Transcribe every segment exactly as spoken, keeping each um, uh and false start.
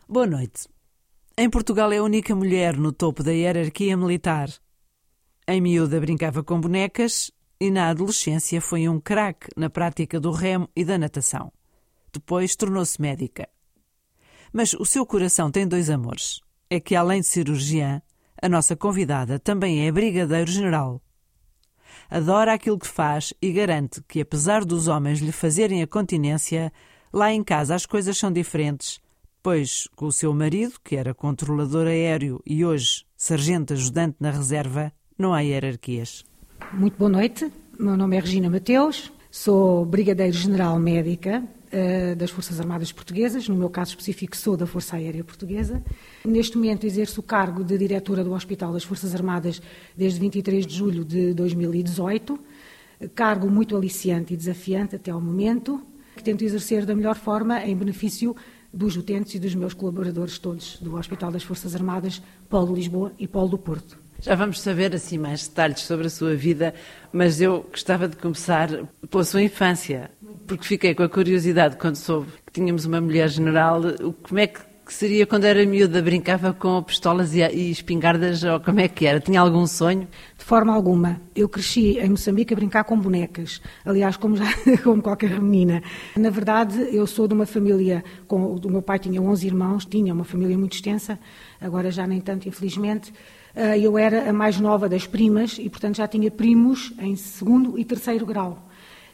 Boa noite. Em Portugal é a única mulher no topo da hierarquia militar. Em miúda brincava com bonecas e na adolescência foi um craque na prática do remo e da natação. Depois tornou-se médica. Mas o seu coração tem dois amores. É que além de cirurgiã, a nossa convidada também é brigadeiro-general. Adora aquilo que faz e garante que, apesar dos homens lhe fazerem a continência, lá em casa as coisas são diferentes, pois com o seu marido, que era controlador aéreo e hoje sargento ajudante na reserva, não há hierarquias. Muito boa noite, meu nome é Regina Mateus, sou brigadeiro-general médica uh, das Forças Armadas Portuguesas, no meu caso específico sou da Força Aérea Portuguesa. Neste momento exerço o cargo de diretora do Hospital das Forças Armadas desde vinte e três de julho de dois mil e dezoito, cargo muito aliciante e desafiante até ao momento, que tento exercer da melhor forma em benefício dos utentes e dos meus colaboradores todos do Hospital das Forças Armadas, Polo de Lisboa e Polo do Porto. Já vamos saber assim mais detalhes sobre a sua vida, mas eu gostava de começar pela sua infância, porque fiquei com a curiosidade quando soube que tínhamos uma mulher general, como é que seria quando era miúda, brincava com pistolas e espingardas, ou como é que era? Tinha algum sonho? De forma alguma. Eu cresci em Moçambique a brincar com bonecas, aliás, como, já, como qualquer menina. Na verdade, eu sou de uma família, com, o meu pai tinha onze irmãos, tinha uma família muito extensa, agora já nem tanto, infelizmente. Eu era a mais nova das primas e, portanto, já tinha primos em segundo e terceiro grau.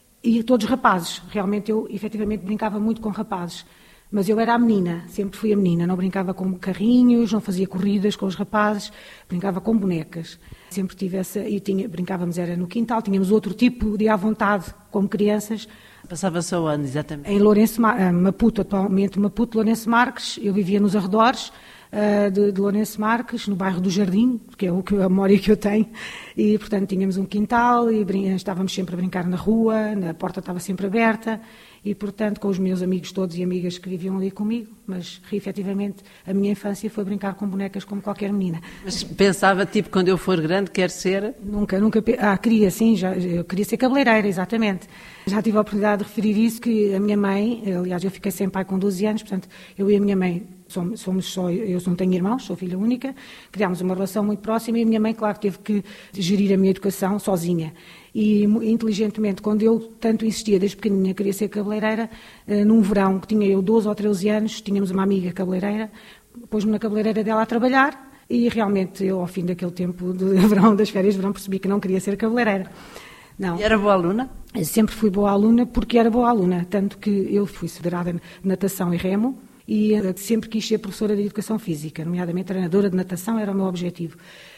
E todos rapazes. Realmente eu, efetivamente, brincava muito com rapazes. Mas eu era a menina, sempre fui a menina. Não brincava com carrinhos, não fazia corridas com os rapazes, brincava com bonecas. Sempre tive essa... E tinha, brincávamos era no quintal, tínhamos outro tipo de à vontade, como crianças. Passava-se ao ano, exatamente? Em Lourenço, Maputo, atualmente Maputo, Lourenço Marques. Eu vivia nos arredores de, de Lourenço Marques, no bairro do Jardim, que é o que, a memória que eu tenho, e portanto tínhamos um quintal e brin- estávamos sempre a brincar na rua, a porta estava sempre aberta e portanto com os meus amigos todos e amigas que viviam ali comigo, mas efetivamente a minha infância foi brincar com bonecas como qualquer menina. Mas pensava tipo, quando eu for grande quero ser? Nunca, nunca, ah, queria sim, já, eu queria ser cabeleireira, exatamente. Já tive a oportunidade de referir isso, que a minha mãe, aliás eu fiquei sem pai com doze anos, portanto eu e a minha mãe somos, somos só, eu não tenho irmãos, sou filha única, criámos uma relação muito próxima e a minha mãe, claro, teve que gerir a minha educação sozinha. E inteligentemente, quando eu tanto insistia desde pequenina, queria ser cabeleireira, num verão que tinha eu doze ou treze anos, tínhamos uma amiga cabeleireira, pôs-me na cabeleireira dela a trabalhar e realmente eu, ao fim daquele tempo de verão, das férias de verão, percebi que não queria ser cabeleireira. Não. E era boa aluna? Eu sempre fui boa aluna porque era boa aluna, tanto que eu fui federada em natação e remo e sempre quis ser professora de educação física, nomeadamente treinadora de natação, era o meu objetivo.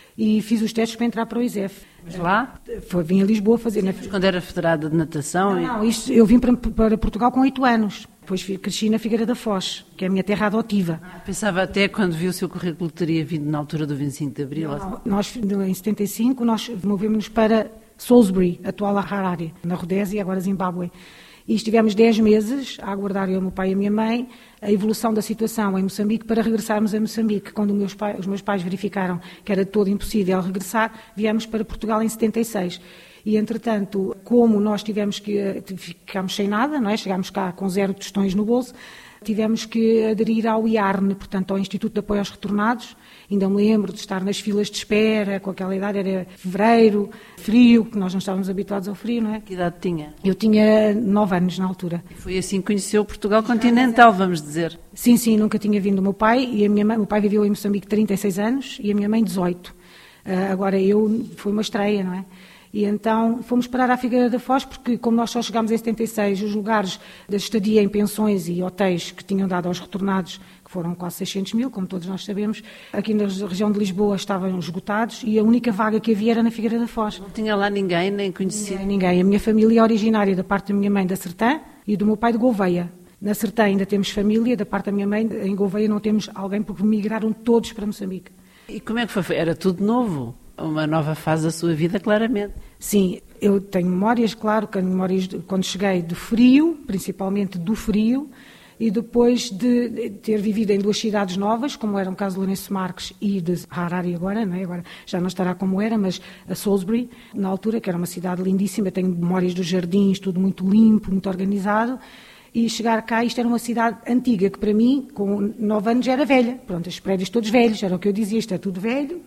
E fiz os testes para entrar para o I S E F. Mas lá? Foi, vim a Lisboa fazer... Mas quando era federada de natação? Não, e... não isto, eu vim para, para Portugal com oito anos. Depois cresci na Figueira da Foz, que é a minha terra adotiva. Ah, pensava até quando vi o seu currículo teria vindo na altura do vinte e cinco de Abril. Não, nós, em setenta e cinco, nós movemos-nos para Salisbury, atual Harare, na Rodésia e agora Zimbábue. E estivemos dez meses a aguardar, eu, o meu pai e a minha mãe, a evolução da situação em Moçambique para regressarmos a Moçambique. Quando meus pais, os meus pais verificaram que era todo impossível regressar, viemos para Portugal em setenta e seis. E, entretanto, como nós tivemos que, ficámos sem nada, não é? Chegámos cá com zero tostões no bolso, tivemos que aderir ao I A R N, portanto, ao Instituto de Apoio aos Retornados. Ainda me lembro de estar nas filas de espera, com aquela idade, era fevereiro, frio, que nós não estávamos habituados ao frio, não é? Que idade tinha? Eu tinha nove anos na altura. E foi assim que conheceu Portugal continental, vamos dizer. Sim, sim, nunca tinha vindo o meu pai, e a minha mãe, o pai viveu em Moçambique trinta e seis anos, e a minha mãe dezoito. Uh, agora eu, foi uma estreia, não é? E então fomos parar à Figueira da Foz, porque como nós só chegámos em setenta e seis, os lugares da estadia em pensões e hotéis que tinham dado aos retornados, que foram quase seiscentos mil, como todos nós sabemos, aqui na região de Lisboa estavam esgotados e a única vaga que havia era na Figueira da Foz. Não tinha lá ninguém, nem conhecia? Ninguém, ninguém. A minha família é originária da parte da minha mãe da Sertã e do meu pai de Gouveia. Na Sertã ainda temos família, da parte da minha mãe, em Gouveia não temos alguém porque migraram todos para Moçambique. E como é que foi? Era tudo novo? Uma nova fase da sua vida, claramente. Sim, eu tenho memórias, claro, tenho memórias de, quando cheguei do frio, principalmente do frio, e depois de ter vivido em duas cidades novas, como era o caso de Lourenço Marques e de Harare agora, não é? Agora já não estará como era, mas a Salisbury, na altura, que era uma cidade lindíssima, tenho memórias dos jardins, tudo muito limpo, muito organizado, e chegar cá, isto era uma cidade antiga, que para mim, com nove anos, era velha. Pronto, os prédios todos velhos, era o que eu dizia, isto é tudo velho.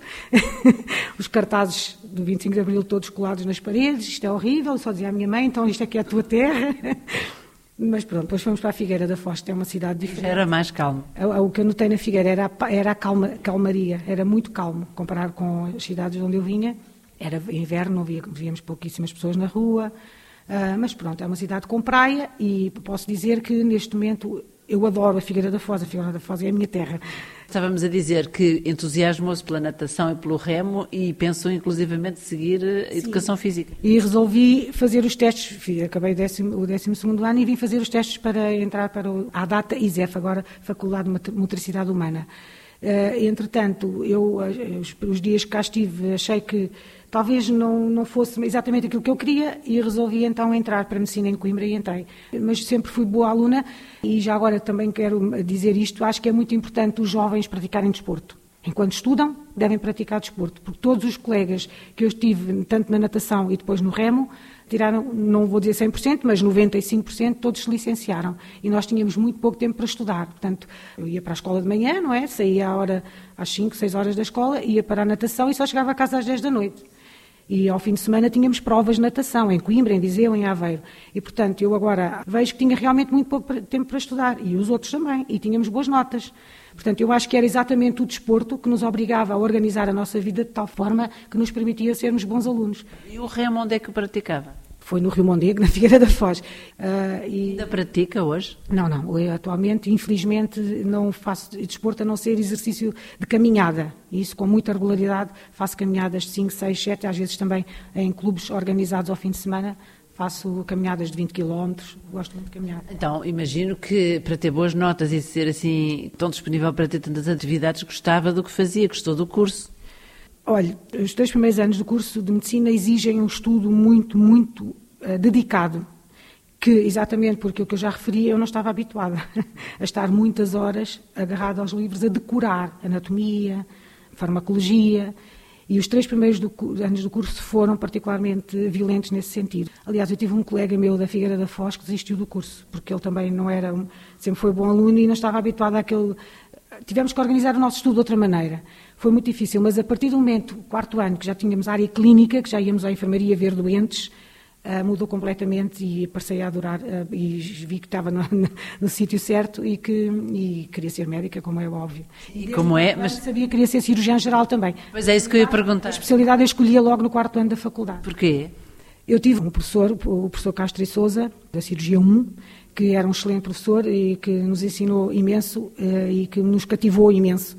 Os cartazes do vinte e cinco de Abril todos colados nas paredes, isto é horrível, eu só dizia à minha mãe, então isto aqui é a tua terra. Mas pronto, depois fomos para a Figueira da Foz, que é uma cidade diferente. Já era mais calmo. O que eu notei na Figueira era a, era a calma, calmaria, era muito calmo, comparado com as cidades onde eu vinha. Era inverno, via, víamos pouquíssimas pessoas na rua, uh, mas pronto, é uma cidade com praia e posso dizer que neste momento eu adoro a Figueira da Foz, a Figueira da Foz é a minha terra. Estávamos a dizer que entusiasmou-se pela natação e pelo remo e pensou inclusivamente seguir a educação física. E resolvi fazer os testes, acabei o décimo, o décimo segundo ano e vim fazer os testes para entrar para o, a data I S E F, agora Faculdade de Motricidade Humana. Uh, entretanto, eu, os, os dias que cá estive, achei que talvez não, não fosse exatamente aquilo que eu queria e resolvi então entrar para a Medicina em Coimbra e entrei. Mas sempre fui boa aluna e já agora também quero dizer isto, acho que é muito importante os jovens praticarem desporto. Enquanto estudam, devem praticar desporto, porque todos os colegas que eu tive, tanto na natação e depois no remo, tiraram, não vou dizer cem por cento, mas noventa e cinco por cento, todos se licenciaram. E nós tínhamos muito pouco tempo para estudar. Portanto, eu ia para a escola de manhã, não é? Saía à hora, às cinco, seis horas da escola, ia para a natação e só chegava a casa às dez da noite. E ao fim de semana tínhamos provas de natação, em Coimbra, em Viseu, em Aveiro. E, portanto, eu agora vejo que tinha realmente muito pouco tempo para estudar. E os outros também. E tínhamos boas notas. Portanto, eu acho que era exatamente o desporto que nos obrigava a organizar a nossa vida de tal forma que nos permitia sermos bons alunos. E o remo onde é que o praticava? Foi no Rio Mondego, na Figueira da Foz. Uh, e... Ainda pratica hoje? Não, não. Eu, atualmente, infelizmente, não faço desporto a não ser exercício de caminhada. E isso com muita regularidade. Faço caminhadas de cinco, seis, sete, às vezes também em clubes organizados ao fim de semana. Faço caminhadas de vinte quilómetros, gosto muito de caminhar. Então, imagino que para ter boas notas e ser assim tão disponível para ter tantas atividades, gostava do que fazia, gostou do curso. Olha, os três primeiros anos do curso de Medicina exigem um estudo muito, muito uh, dedicado, que exatamente porque o que eu já referi, eu não estava habituada a estar muitas horas agarrada aos livros, a decorar anatomia, farmacologia. E os três primeiros do, anos do curso foram particularmente violentos nesse sentido. Aliás, eu tive um colega meu da Figueira da Foz que desistiu do curso, porque ele também não era, um, sempre foi bom aluno e não estava habituado àquele... Tivemos que organizar o nosso estudo de outra maneira. Foi muito difícil, mas a partir do momento, quarto ano, que já tínhamos área clínica, que já íamos à enfermaria ver doentes, Uh, mudou completamente e passei a adorar uh, e vi que estava no, no, no sítio certo e que e queria ser médica, como é óbvio. E como é? Mas sabia que queria ser cirurgiã geral também. Pois é isso que eu ia perguntar. A especialidade eu escolhia logo no quarto ano da faculdade. Porquê? Eu tive um professor, o professor Castro e Sousa, da Cirurgia um, que era um excelente professor e que nos ensinou imenso uh, e que nos cativou imenso.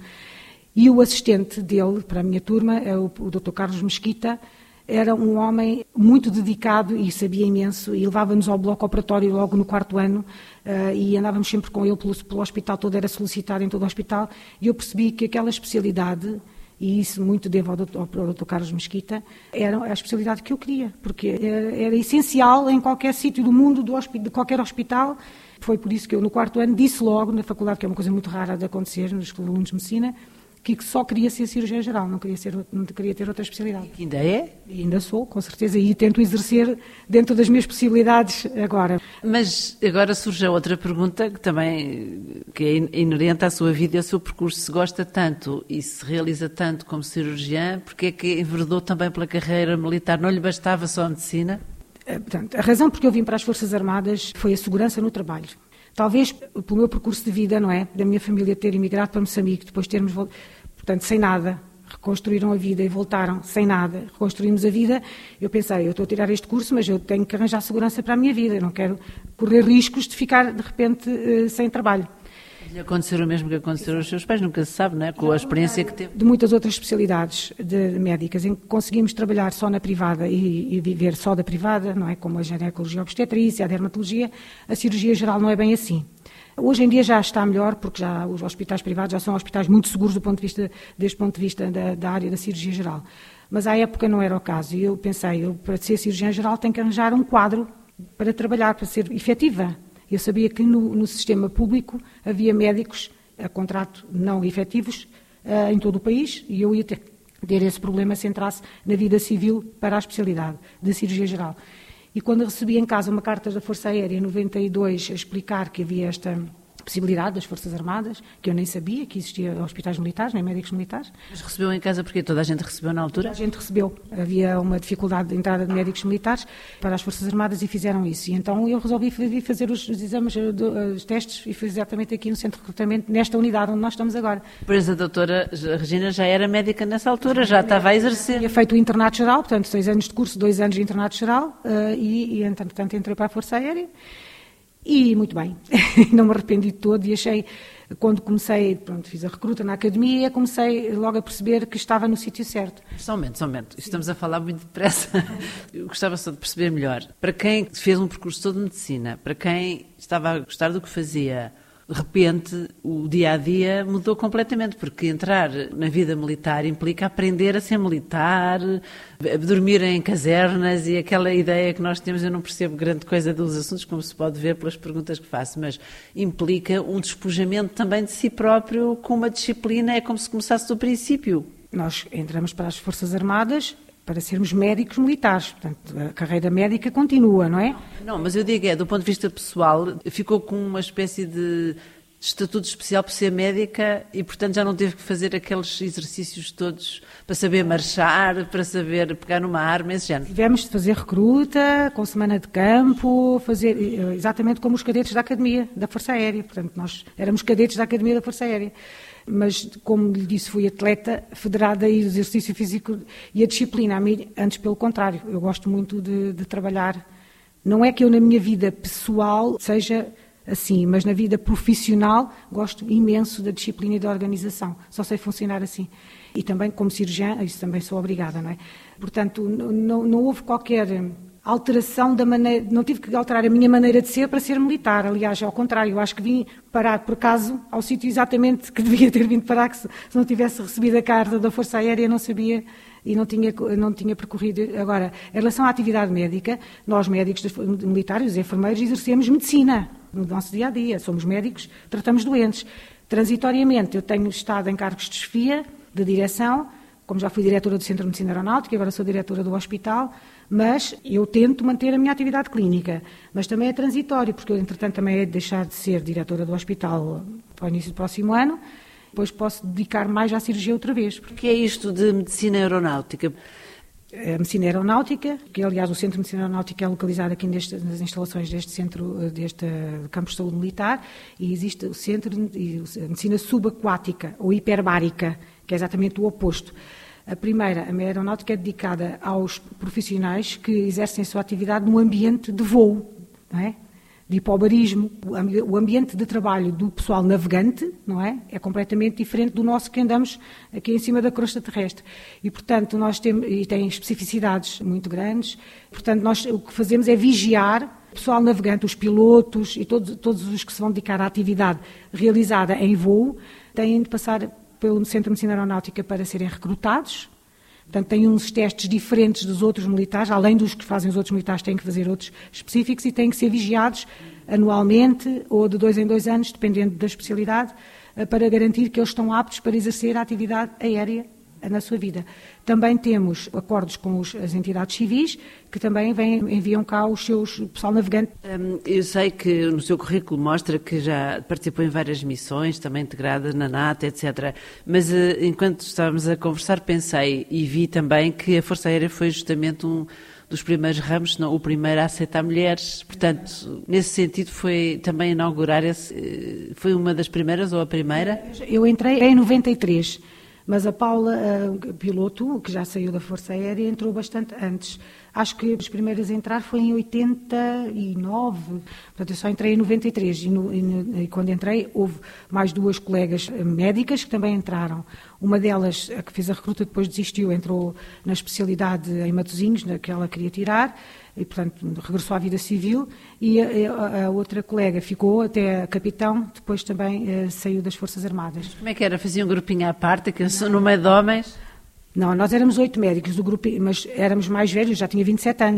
E o assistente dele, para a minha turma, é o, o doutor Carlos Mesquita. Era um homem muito dedicado e sabia imenso e levava-nos ao bloco operatório logo no quarto ano uh, e andávamos sempre com ele pelo, pelo hospital todo, era solicitado em todo o hospital e eu percebi que aquela especialidade, e isso muito devo ao doutor, ao doutor Carlos Mesquita, era a especialidade que eu queria, porque era, era essencial em qualquer sítio do mundo, do hospi- de qualquer hospital. Foi por isso que eu no quarto ano disse logo na faculdade, que é uma coisa muito rara de acontecer nos alunos de medicina, que só queria ser cirurgiã geral, não queria, ser, não queria ter outra especialidade. E ainda é? E ainda sou, com certeza, e tento exercer dentro das minhas possibilidades agora. Mas agora surge a outra pergunta, que também que é inerente à sua vida e ao seu percurso. Se gosta tanto e se realiza tanto como cirurgiã, porque é que enveredou também pela carreira militar? Não lhe bastava só a medicina? Portanto, a razão por que eu vim para as Forças Armadas foi a segurança no trabalho. Talvez pelo meu percurso de vida, não é? Da minha família ter emigrado para Moçambique, depois termos, portanto, sem nada, reconstruíram a vida e voltaram sem nada, reconstruímos a vida. Eu pensei, eu estou a tirar este curso, mas eu tenho que arranjar segurança para a minha vida, eu não quero correr riscos de ficar, de repente, sem trabalho. Lhe aconteceu o mesmo que aconteceu aos seus pais, nunca se sabe, não é? Com a experiência que teve. De muitas outras especialidades de médicas, em que conseguimos trabalhar só na privada e, e viver só da privada, não é? Como a ginecologia obstetrícia, a dermatologia, a cirurgia geral não é bem assim. Hoje em dia já está melhor, porque já os hospitais privados já são hospitais muito seguros do ponto de vista, deste ponto de vista da, da área da cirurgia geral. Mas à época não era o caso. E eu pensei, eu, para ser cirurgiã geral tenho que arranjar um quadro para trabalhar, para ser efetiva. Eu sabia que no, no sistema público havia médicos a contrato não efetivos uh, em todo o país e eu ia ter, ter esse problema se entrasse na vida civil para a especialidade de cirurgia geral. e quando recebi em casa uma carta da Força Aérea em noventa e dois a explicar que havia esta possibilidade das Forças Armadas, que eu nem sabia que existia hospitais militares, nem médicos militares. Mas recebeu em casa porque toda a gente recebeu na altura? Toda a gente recebeu. Havia uma dificuldade de entrada de médicos militares para as Forças Armadas e fizeram isso. E então eu resolvi fazer os, os exames, os testes, e foi exatamente aqui no centro de recrutamento, nesta unidade onde nós estamos agora. Pois a doutora Regina já era médica nessa altura, já estava a exercer. Tinha feito o internato geral, portanto, seis anos de curso, dois anos de internato geral, e, e entretanto entrei para a Força Aérea. E muito bem, não me arrependi de todo e achei, quando comecei, pronto, fiz a recruta na academia, comecei logo a perceber que estava no sítio certo. Só um momento, só um momento, estamos a falar muito depressa. Eu gostava só de perceber melhor. Para quem fez um percurso todo de medicina, para quem estava a gostar do que fazia, de repente o dia-a-dia mudou completamente, porque entrar na vida militar implica aprender a ser militar, a dormir em casernas, e aquela ideia que nós temos, eu não percebo grande coisa dos assuntos, como se pode ver pelas perguntas que faço, mas implica um despojamento também de si próprio com uma disciplina, é como se começasse do princípio. Nós entramos para as Forças Armadas para sermos médicos militares, portanto, a carreira médica continua, não é? Não, mas eu digo, é, do ponto de vista pessoal, ficou com uma espécie de estatuto especial por ser médica e, portanto, já não teve que fazer aqueles exercícios todos para saber marchar, para saber pegar numa arma, esse género. Tivemos de fazer recruta, com semana de campo, fazer exatamente como os cadetes da Academia da Força Aérea, portanto, nós éramos cadetes da Academia da Força Aérea. Mas, como lhe disse, fui atleta federada e o exercício físico e a disciplina, a mim, antes pelo contrário, eu gosto muito de, de trabalhar. Não é que eu na minha vida pessoal seja assim, mas na vida profissional gosto imenso da disciplina e da organização, só sei funcionar assim. E também como cirurgiã, isso também sou obrigada, não é? Portanto, não, não houve qualquer alteração da maneira, não tive que alterar a minha maneira de ser para ser militar, aliás, ao contrário, eu acho que vim parar por acaso ao sítio exatamente que devia ter vindo parar, que se, se não tivesse recebido a carta da Força Aérea não sabia e não tinha, não tinha percorrido. Agora, em relação à atividade médica, nós médicos militares, os enfermeiros, exercemos medicina no nosso dia-a-dia, somos médicos, tratamos doentes. Transitoriamente, eu tenho estado em cargos de chefia, de direção, como já fui diretora do Centro de Medicina Aeronáutica, agora sou diretora do hospital, mas eu tento manter a minha atividade clínica. Mas também é transitório, porque eu, entretanto, também hei de deixar de ser diretora do hospital para o início do próximo ano, depois posso dedicar mais à cirurgia outra vez. O que é isto de medicina aeronáutica? A medicina aeronáutica, que aliás o Centro de Medicina Aeronáutica é localizado aqui neste, nas instalações deste centro, deste campo de saúde militar, e existe o Centro de Medicina Subaquática, ou hiperbárica, que é exatamente o oposto. A primeira, a aeronáutica, é dedicada aos profissionais que exercem a sua atividade no ambiente de voo, não é? De hipobarismo. O ambiente de trabalho do pessoal navegante, não é? É completamente diferente do nosso que andamos aqui em cima da crosta terrestre. E, portanto, nós temos, e tem especificidades muito grandes, portanto, nós o que fazemos é vigiar o pessoal navegante, os pilotos e todos, todos os que se vão dedicar à atividade realizada em voo, têm de passar pelo Centro de Medicina Aeronáutica para serem recrutados. Portanto, têm uns testes diferentes dos outros militares, além dos que fazem os outros militares, têm que fazer outros específicos e têm que ser vigiados anualmente ou de dois em dois anos, dependendo da especialidade, para garantir que eles estão aptos para exercer a atividade aérea na sua vida. Também temos acordos com os, as entidades civis, que também vêm, enviam cá os seus o pessoal navegante. Hum, eu sei que no seu currículo mostra que já participou em várias missões, também integradas na NATO, etcétera. Mas enquanto estávamos a conversar, pensei e vi também que a Força Aérea foi justamente um dos primeiros ramos, se não o primeiro a aceitar mulheres. Portanto, nesse sentido, foi também inaugurar esse... Foi uma das primeiras ou a primeira? Eu entrei em noventa e três. Mas a Paula, a piloto, que já saiu da Força Aérea, entrou bastante antes. Acho que as primeiras a entrar foi em oitenta e nove, portanto eu só entrei em noventa e três e, no, e, e quando entrei houve mais duas colegas médicas que também entraram. Uma delas, a que fez a recruta, depois desistiu, entrou na especialidade em Matosinhos, na que ela queria tirar, e portanto regressou à vida civil, e a, a, a outra colega ficou até a capitão, depois também uh, saiu das Forças Armadas. Como é que era? Fazia um grupinho à parte, que eu sou no meio de homens? Não, nós éramos oito médicos do grupo, mas éramos mais velhos, já tinha vinte e sete anos, não é?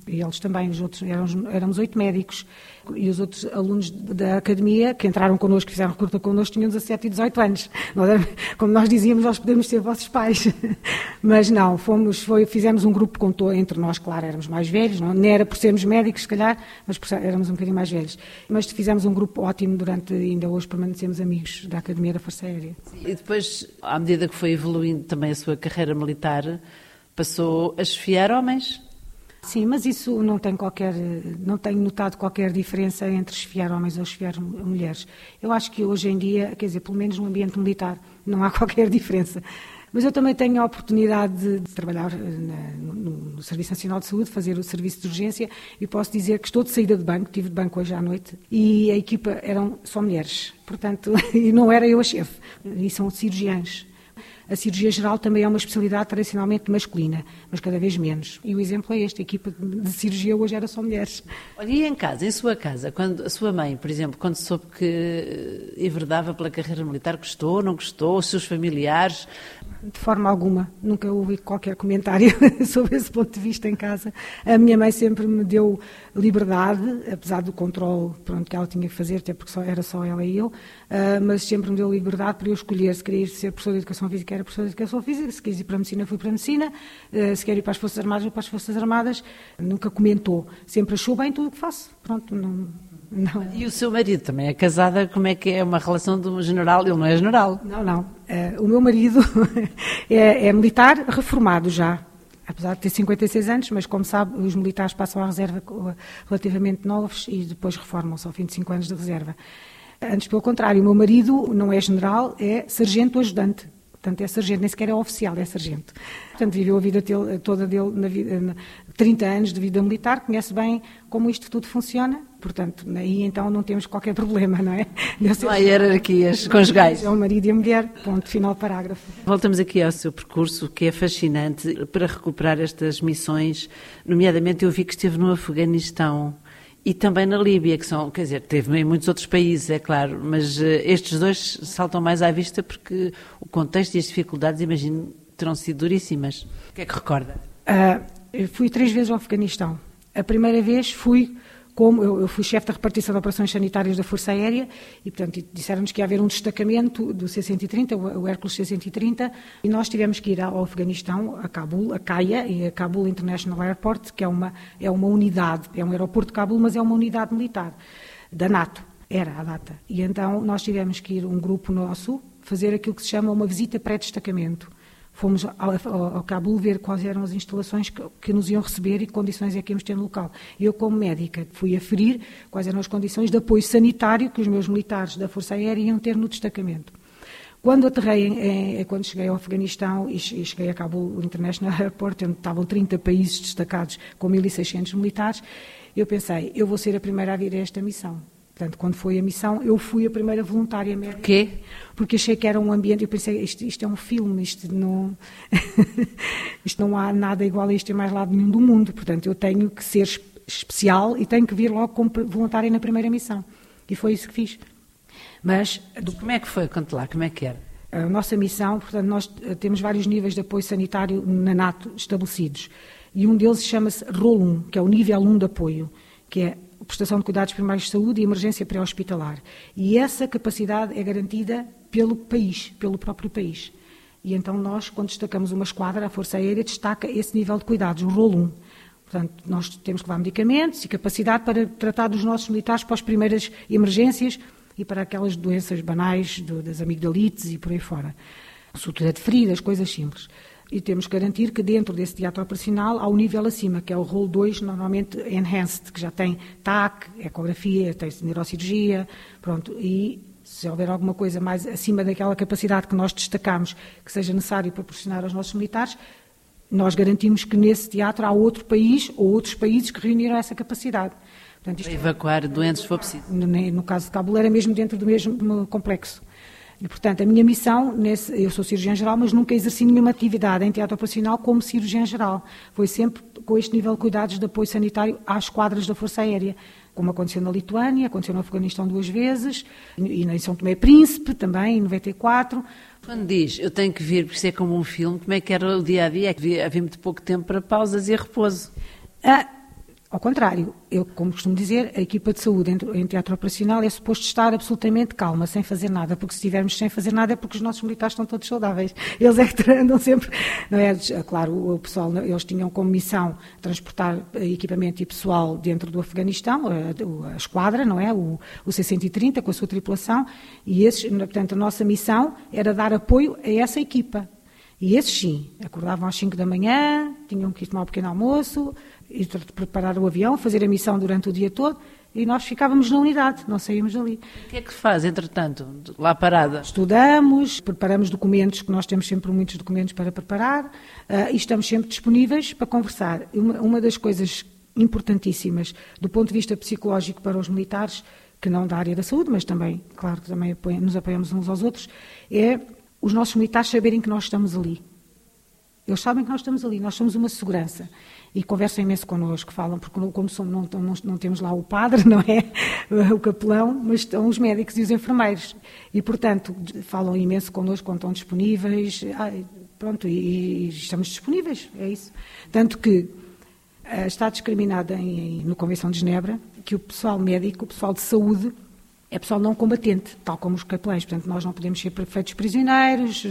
E eles também, os outros, éramos, éramos oito médicos. E os outros alunos da academia, que entraram connosco, que fizeram recruta connosco, tinham dezassete e dezoito anos. Nós éramos, como nós dizíamos, nós podemos ser vossos pais. Mas não, fomos, foi, fizemos um grupo com to, entre nós, claro, éramos mais velhos, não, não era por sermos médicos, se calhar, mas por, éramos um bocadinho mais velhos. Mas fizemos um grupo ótimo durante, ainda hoje permanecemos amigos da Academia da Força Aérea. E depois, à medida que foi evoluindo também a sua carreira militar, passou a esfiar homens? Sim, mas isso não tem qualquer, não tenho notado qualquer diferença entre esfiar homens ou esfiar mulheres. Eu acho que hoje em dia, quer dizer, pelo menos no ambiente militar, não há qualquer diferença. Mas eu também tenho a oportunidade de, de trabalhar na, no, no Serviço Nacional de Saúde, fazer o serviço de urgência, e posso dizer que estou de saída de banco, tive de banco hoje à noite, e a equipa eram só mulheres, portanto, e não era eu a chefe, e são cirurgiãs. A cirurgia geral também é uma especialidade tradicionalmente masculina, mas cada vez menos. E o exemplo é este, a equipa de cirurgia hoje era só mulheres. Olha, e em casa, em sua casa, quando a sua mãe, por exemplo, quando soube que enverdava pela carreira militar, gostou, não gostou, os seus familiares? De forma alguma, nunca ouvi qualquer comentário sobre esse ponto de vista em casa. A minha mãe sempre me deu liberdade, apesar do controle pronto, que ela tinha que fazer, até porque só, era só ela e eu, uh, mas sempre me deu liberdade para eu escolher se queria ser professora de Educação Física, era professora de Educação Física, se quis ir para a Medicina, fui para a Medicina, uh, se quer ir para as Forças Armadas, fui para as Forças Armadas. Nunca comentou, sempre achou bem tudo o que faço. Pronto, não... Não. E o seu marido também é casada, como é que é uma relação de um general? Ele não é general. Não, não. Uh, o meu marido é, é militar reformado já, apesar de ter cinquenta e seis anos, mas como sabe, os militares passam à reserva relativamente novos e depois reformam-se ao fim de cinco anos de reserva. Antes, pelo contrário, o meu marido não é general, é sargento ajudante. Portanto, é sargento, nem sequer é oficial, é sargento. Portanto, viveu a vida dele, toda dele, na vida, na, trinta anos de vida militar, conhece bem como isto tudo funciona. Portanto, aí então não temos qualquer problema, não é? Não há hierarquias conjugais. É o marido e a mulher, ponto, final parágrafo. Voltamos aqui ao seu percurso, que é fascinante, para recuperar estas missões. Nomeadamente, eu vi que esteve no Afeganistão e também na Líbia, que são, quer dizer, teve em muitos outros países, é claro, mas uh, estes dois saltam mais à vista porque o contexto e as dificuldades, imagino, terão sido duríssimas. O que é que recorda? Uh, eu fui três vezes ao Afeganistão. A primeira vez fui como eu, eu fui chefe da repartição de operações sanitárias da Força Aérea e, portanto, disseram-nos que ia haver um destacamento do C cento e trinta, o Hércules C cento e trinta, e nós tivemos que ir ao Afeganistão, a Cabul, a Caia, e a Kabul International Airport, que é uma, é uma unidade, é um aeroporto de Cabul, mas é uma unidade militar da NATO, era a data. E então nós tivemos que ir, um grupo nosso, fazer aquilo que se chama uma visita pré-destacamento. Fomos ao, ao, ao Cabul ver quais eram as instalações que, que nos iam receber e que condições é que íamos ter no local. Eu, como médica, fui aferir quais eram as condições de apoio sanitário que os meus militares da Força Aérea iam ter no destacamento. Quando aterrei, em, em, quando cheguei ao Afeganistão e cheguei a Kabul International Airport, onde estavam trinta países destacados com mil e seiscentos militares, eu pensei, eu vou ser a primeira a vir a esta missão. Portanto, quando foi a missão, eu fui a primeira voluntária médica. Porquê? Porque achei que era um ambiente, eu pensei, isto, isto é um filme, isto não, isto não há nada igual a isto em mais lado nenhum do mundo. Portanto, eu tenho que ser especial e tenho que vir logo como voluntária na primeira missão. E foi isso que fiz. Mas... Como é que foi? Conte lá, como é que era? A nossa missão, portanto, nós temos vários níveis de apoio sanitário na NATO estabelecidos. E um deles chama-se rol um, que é o nível um de apoio, que é prestação de cuidados primários de saúde e emergência pré-hospitalar. E essa capacidade é garantida pelo país, pelo próprio país. E então nós, quando destacamos uma esquadra, a Força Aérea destaca esse nível de cuidados, o rol um. Portanto, nós temos que levar medicamentos e capacidade para tratar dos nossos militares para as primeiras emergências e para aquelas doenças banais, do, das amigdalites e por aí fora. Sutura de feridas, coisas simples. E temos que garantir que dentro desse teatro operacional há um nível acima, que é o rol dois, normalmente enhanced, que já tem T A C, ecografia, tem neurocirurgia, pronto, e se houver alguma coisa mais acima daquela capacidade que nós destacamos que seja necessário proporcionar aos nossos militares, nós garantimos que nesse teatro há outro país ou outros países que reuniram essa capacidade. Portanto, para evacuar doentes se for preciso. No, no caso de Cabul era mesmo dentro do mesmo complexo. E, portanto, a minha missão, nesse, eu sou cirurgiã-geral, mas nunca exerci nenhuma atividade em teatro operacional como cirurgiã-geral. Foi sempre com este nível de cuidados de apoio sanitário às quadras da Força Aérea, como aconteceu na Lituânia, aconteceu no Afeganistão duas vezes, e em São Tomé e Príncipe também, em noventa e quatro. Quando diz, eu tenho que vir, porque isso é como um filme, como é que era o dia-a-dia? Havia, havia muito pouco tempo para pausas e repouso. Ah, Ao contrário, eu, como costumo dizer, a equipa de saúde em teatro operacional é suposto estar absolutamente calma, sem fazer nada, porque se estivermos sem fazer nada é porque os nossos militares estão todos saudáveis. Eles é que andam sempre, não é? Claro, o pessoal, eles tinham como missão transportar equipamento e pessoal dentro do Afeganistão, a, a esquadra, não é? O, o C cento e trinta com a sua tripulação, e esses, portanto, a nossa missão era dar apoio a essa equipa. E esses sim, acordavam às cinco da manhã, tinham que ir tomar um pequeno almoço, ir preparar o avião, fazer a missão durante o dia todo, e nós ficávamos na unidade, não saímos dali. O que é que faz, entretanto, lá parada? Estudamos, preparamos documentos, que nós temos sempre muitos documentos para preparar, uh, e estamos sempre disponíveis para conversar. Uma, uma das coisas importantíssimas do ponto de vista psicológico para os militares, que não da área da saúde, mas também, claro que também nos apoiamos uns aos outros, é os nossos militares saberem que nós estamos ali. Eles sabem que nós estamos ali, nós somos uma segurança. E conversam imenso connosco, falam, porque como somos, não, não, não temos lá o padre, não é? O capelão, mas estão os médicos e os enfermeiros. E, portanto, falam imenso connosco quando estão disponíveis. Ai, pronto, e, e estamos disponíveis, é isso. Tanto que uh, está discriminada em, em, no Convenção de Genebra que o pessoal médico, o pessoal de saúde, é pessoal não combatente, tal como os capelães. Portanto, nós não podemos ser feitos prisioneiros,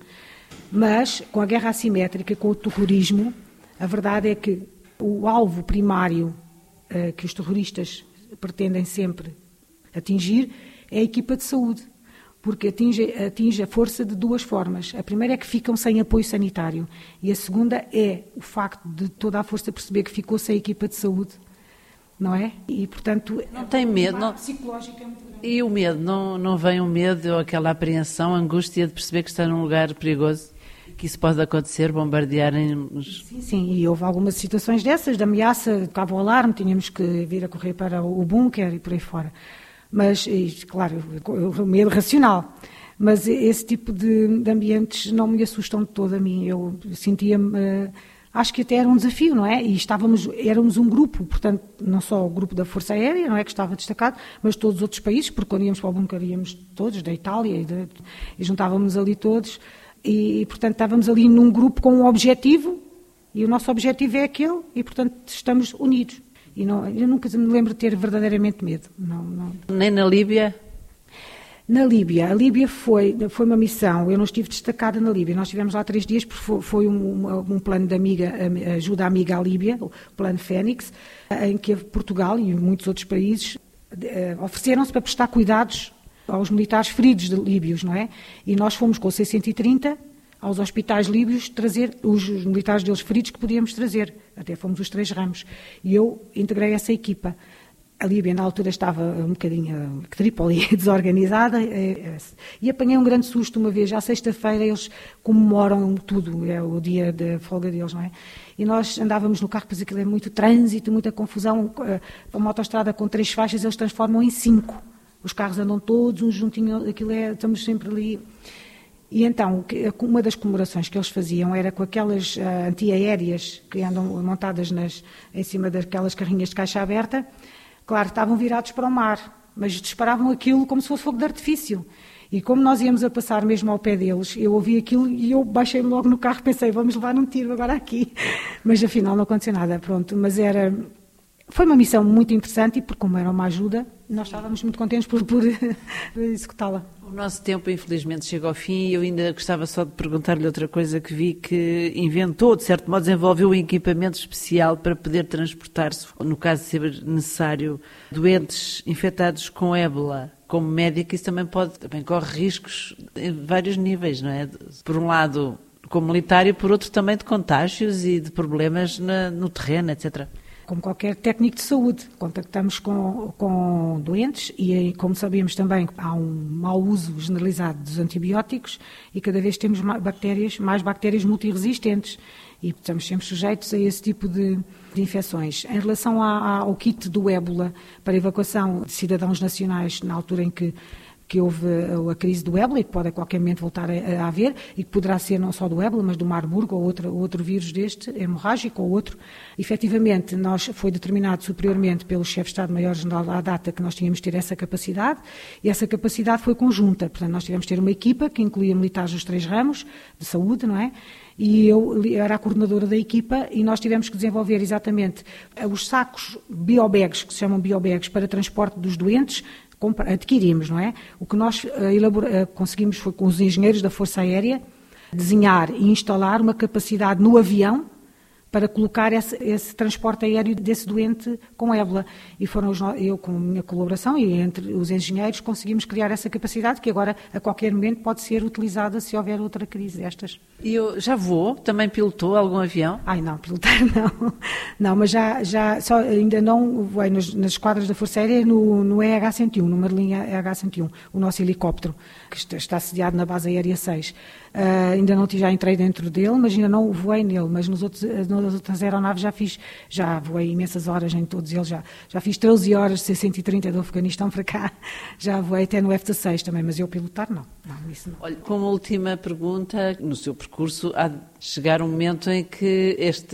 mas com a guerra assimétrica, com o terrorismo, a verdade é que o alvo primário uh, que os terroristas pretendem sempre atingir é a equipa de saúde, porque atinge, atinge a força de duas formas. A primeira é que ficam sem apoio sanitário e a segunda é o facto de toda a força perceber que ficou sem a equipa de saúde, não é? E, portanto... Não tem medo, não... psicológica é muito grande. E o medo? Não, não vem o medo ou aquela apreensão, a angústia de perceber que está num lugar perigoso? Que isso pode acontecer, bombardearem-nos? Sim, sim, e houve algumas situações dessas, de ameaça, tocava o alarme, tínhamos que vir a correr para o bunker e por aí fora. Mas, e, claro, o medo racional. Mas esse tipo de, de ambientes não me assustam de todo a mim. Eu sentia-me... Uh, acho que até era um desafio, não é? E estávamos, éramos um grupo, portanto, não só o grupo da Força Aérea, não é, que estava destacado, mas todos os outros países, porque quando íamos para o bunker íamos todos, da Itália, e, de, e juntávamos ali todos, e, portanto, estávamos ali num grupo com um objetivo, e o nosso objetivo é aquele, e, portanto, estamos unidos. E não, eu nunca me lembro de ter verdadeiramente medo. Não, não. Nem na Líbia? Na Líbia, a Líbia foi, foi uma missão, eu não estive destacada na Líbia, nós estivemos lá três dias porque foi, foi um, um plano de amiga, ajuda amiga à Líbia, o plano Fênix, em que Portugal e muitos outros países ofereceram-se para prestar cuidados aos militares feridos de líbios, não é? E nós fomos com o C cento e trinta aos hospitais líbios trazer os, os militares deles feridos que podíamos trazer, até fomos os três ramos, e eu integrei essa equipa. A Líbia, na altura, estava um bocadinho Trípoli desorganizada e apanhei um grande susto uma vez. À sexta-feira eles comemoram tudo, é o dia da folga deles, não é? E nós andávamos no carro, pois aquilo é muito trânsito, muita confusão. Uma autoestrada com três faixas, eles transformam em cinco. Os carros andam todos, um juntinho, aquilo é, estamos sempre ali. E então, uma das comemorações que eles faziam era com aquelas uh, antiaéreas que andam montadas nas, em cima daquelas carrinhas de caixa aberta. Claro, estavam virados para o mar, mas disparavam aquilo como se fosse fogo de artifício. E como nós íamos a passar mesmo ao pé deles, eu ouvi aquilo e eu baixei-me logo no carro, pensei, vamos levar um tiro agora aqui. Mas afinal não aconteceu nada, pronto. Mas era... Foi uma missão muito interessante e, como era uma ajuda, nós estávamos muito contentes por, por executá-la. O nosso tempo, infelizmente, chega ao fim e eu ainda gostava só de perguntar-lhe outra coisa que vi que inventou, de certo modo, desenvolveu um equipamento especial para poder transportar-se, no caso de ser necessário, doentes infectados com ébola. Como médico, isso também pode, também corre riscos em vários níveis, não é? Por um lado, como militar, e por outro também de contágios e de problemas na, no terreno, etcétera. Como qualquer técnico de saúde, contactamos com, com doentes e, como sabemos também, há um mau uso generalizado dos antibióticos e cada vez temos mais bactérias, mais bactérias multiresistentes e estamos sempre sujeitos a esse tipo de, de infecções. Em relação a, a, ao kit do ébola para evacuação de cidadãos nacionais, na altura em que que houve a crise do ébola e que pode a qualquer momento voltar a, a haver e que poderá ser não só do ébola, mas do Marburgo ou outro, outro vírus deste, hemorrágico ou outro. Efetivamente, nós, foi determinado superiormente pelo chefe de Estado-Maior-General à data que nós tínhamos de ter essa capacidade e essa capacidade foi conjunta. Portanto, nós tivemos de ter uma equipa que incluía militares dos três ramos de saúde, não é? E eu era a coordenadora da equipa e nós tivemos que desenvolver exatamente os sacos biobags, que se chamam biobags, para transporte dos doentes, adquirimos, não é? O que nós elabora, conseguimos foi com os engenheiros da Força Aérea desenhar e instalar uma capacidade no avião para colocar esse, esse transporte aéreo desse doente com ébola. E foram os, eu, com a minha colaboração e entre os engenheiros, conseguimos criar essa capacidade que agora, a qualquer momento, pode ser utilizada se houver outra crise destas. E eu já voou? Também pilotou algum avião? Ai, não, pilotar não. Não, mas já, já só, ainda não voei nas, nas esquadras da Força Aérea no, no E H cento e um, no Marlinha E H cento e um, o nosso helicóptero, que está, está sediado na Base Aérea seis. Uh, ainda não já entrei dentro dele, mas ainda não voei nele, mas nos outros, nas outras aeronaves já fiz, já voei imensas horas em todos eles, já, já fiz treze horas de C cento e trinta do Afeganistão para cá, já voei até no F dezasseis também, mas eu pilotar não, não, isso não. Olha, como última pergunta, no seu percurso há de chegar um momento em que este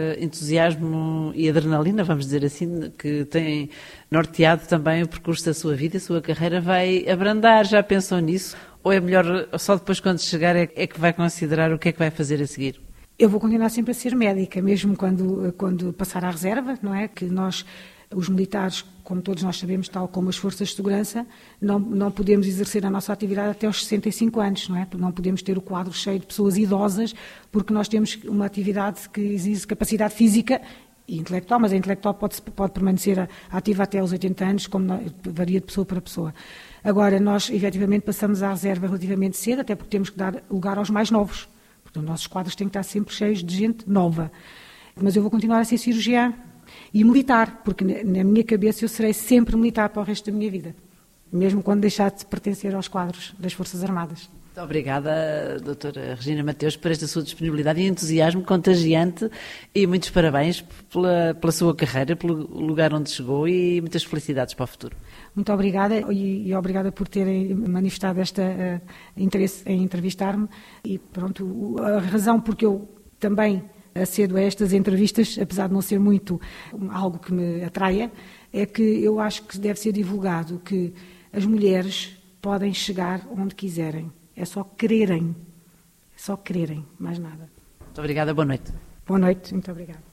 entusiasmo e adrenalina, vamos dizer assim, que tem norteado também o percurso da sua vida, a sua carreira, vai abrandar, já pensou nisso? Ou é melhor, só depois quando chegar é, é que vai considerar o que é que vai fazer a seguir? Eu vou continuar sempre a ser médica, mesmo quando, quando passar à reserva, não é? Que nós, os militares, como todos nós sabemos, tal como as forças de segurança, não, não podemos exercer a nossa atividade até aos sessenta e cinco anos, não é? Não podemos ter o quadro cheio de pessoas idosas, porque nós temos uma atividade que exige capacidade física e intelectual, mas a intelectual pode, pode permanecer ativa até aos oitenta anos, como não, varia de pessoa para pessoa. Agora, nós, efetivamente, passamos à reserva relativamente cedo, até porque temos que dar lugar aos mais novos. Porque os nossos quadros têm que estar sempre cheios de gente nova. Mas eu vou continuar a ser cirurgiã e militar, porque na minha cabeça eu serei sempre militar para o resto da minha vida, mesmo quando deixar de pertencer aos quadros das Forças Armadas. Muito obrigada, doutora Regina Mateus, por esta sua disponibilidade e entusiasmo contagiante e muitos parabéns pela, pela sua carreira, pelo lugar onde chegou e muitas felicidades para o futuro. Muito obrigada e, e obrigada por terem manifestado este uh, interesse em entrevistar-me e pronto, a razão porque eu também acedo a estas entrevistas, apesar de não ser muito algo que me atraia, é que eu acho que deve ser divulgado que as mulheres podem chegar onde quiserem. É só quererem, é só quererem, mais nada. Muito obrigada, boa noite. Boa noite, muito obrigada.